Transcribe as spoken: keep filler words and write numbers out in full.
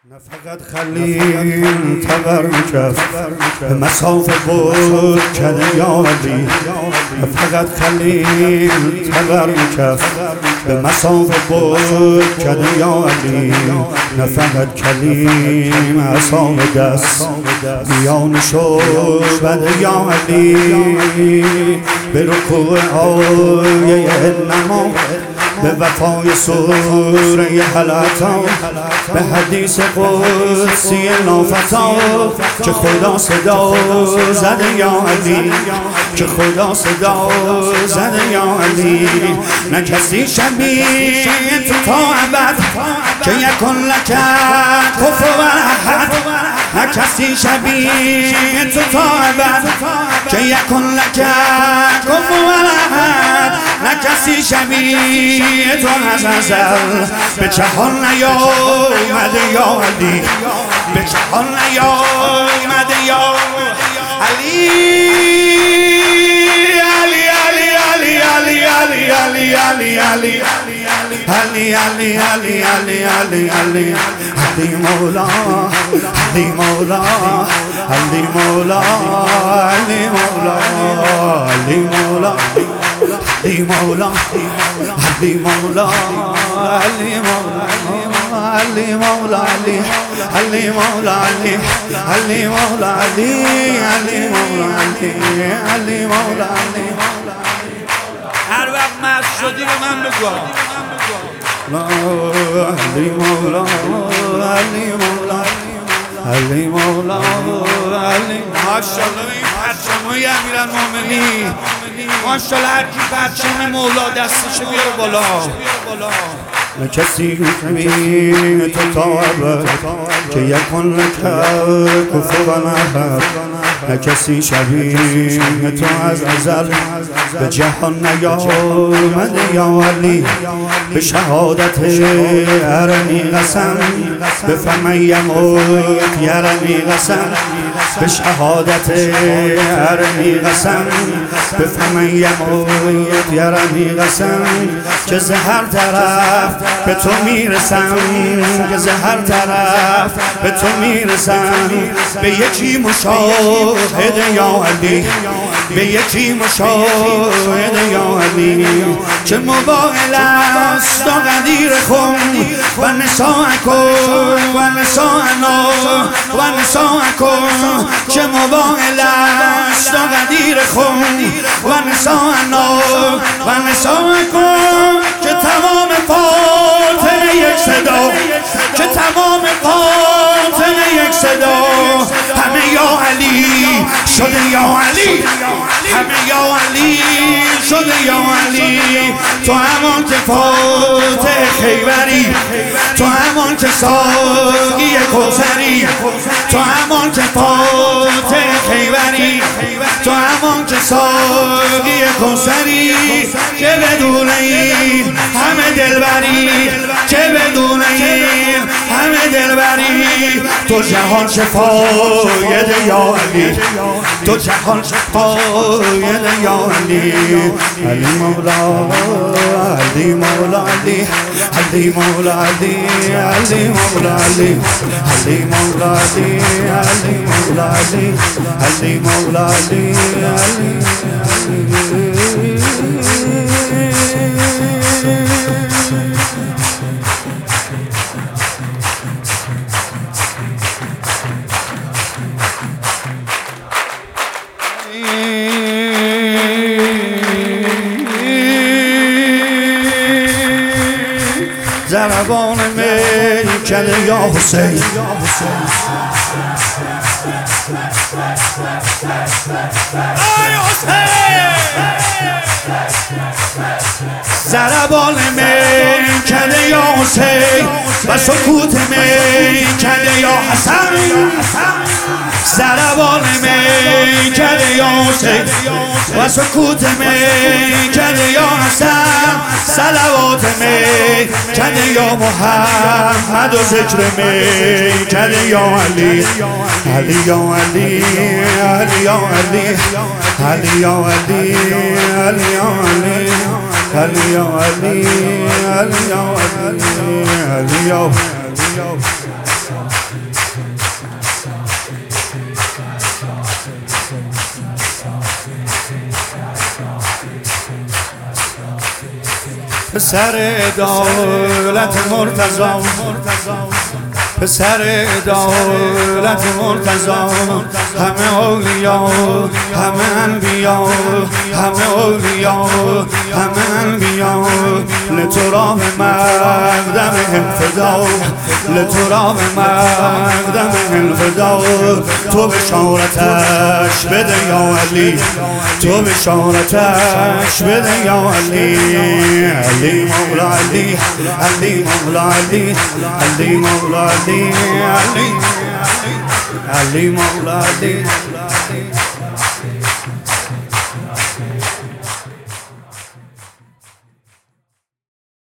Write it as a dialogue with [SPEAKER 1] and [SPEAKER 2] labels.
[SPEAKER 1] نه فقط خلیل تبر میکرد به مسافه بود کده یا علی. نه فقط خلیل تبر میکرد به مسافه بود کده یا علی. نه فقط کلیم اصاب دست میان شد بده یا علی. به رکوع آیه نما به وفای سوره حلقا به حدیث قدسی نافتا که خدا صدا زده یا علی. که خدا صدا زده یا علی. نه کسی شبیه تو تا ابد که یکن لک کفوا احد. نه کسی شبیه تو تا ابد که یکن لک کفوا احد. نه کسی شبیه تو از ازل به جهان نیامده یا علی. به جهان نیامده یا علی. علی علی علی علی علی علی علی علی علی علی علی علی علی علی علی مولا علی مولا علی مولا علی مولا علی مولا علی مولا علی مولا علی مولا علی مولا علی علی مولا علی علی مولا علی علی مولا علی علی مولا علی.
[SPEAKER 2] هر وقت مست شدی به من بگو.
[SPEAKER 1] علی مولا علی مولا علی مولا علی.
[SPEAKER 2] ماشاءالله این پرچمای امیرالمومنین، ماشاءالله هر کی پرچم مولا دستشو بیاره بالا.
[SPEAKER 1] نه کسی شبیه تو تا ابد که یکن لک کفوا احد. نه کسی شبیه تو از ازل به جهان نیامده یا علی. به شهادت ارنی قسم به فمن یموت یرنی قسم. به شهادت ارنی قسم به فمن یموت یرنی قسم. که ز هر طرف به تو میرسم. که ز هر طرف به تو میرسم. به یکی مشاهده یا علی. به یکی مشاهده یا علی. که موائل است و قدیر خون و نساء کن و نساء نو و نساء کن. که موائل است و قدیر خون و نساء نو و نساء کن. که تمام فاطمه یک صدا. که تمام فاطمه یک صدا. همه یا علی شده یا علی. همه یا علی شده یا علی. تو همان که فاتح خیبری. تو همان که ساقی کوثری. تو همان که فاتح خیبری. تو همان که ساقی کوثری. که بدون این همه دلبری. که بدون این همه دلبری. تو جهان شفایده یا علی. تو جهان شفایده یا علی. علی مولا علی مولا علی علی مولا علی علی مولا علی علی مولا علی علی مولا علی علی مولا علی علی. ضربان میکده یا حسین. ضربان میکده یا حسین و سکوت میکده یا حسن. ضربان میکده یا حسین و سکوت میکده یا حسن. صلوات میکده یا محمد و ذکر میکده یا علی. علی یا علی علی یا علی علی یا علی علی یا علی علی یا علی علی یا علی علی یا پسر دولت مرتضی، پسر دولت مرتضی، همه اولیا همه انبیا، همه اولیا همه انبیا، لتراب مقدم الفدا، لتراب مقدم الفدا، تو بشارتش بده یا علی، تو بشارتش بده یا علی، علی مولا علی، علی مولا علی، علی مولا علی، علی علی مولا علی.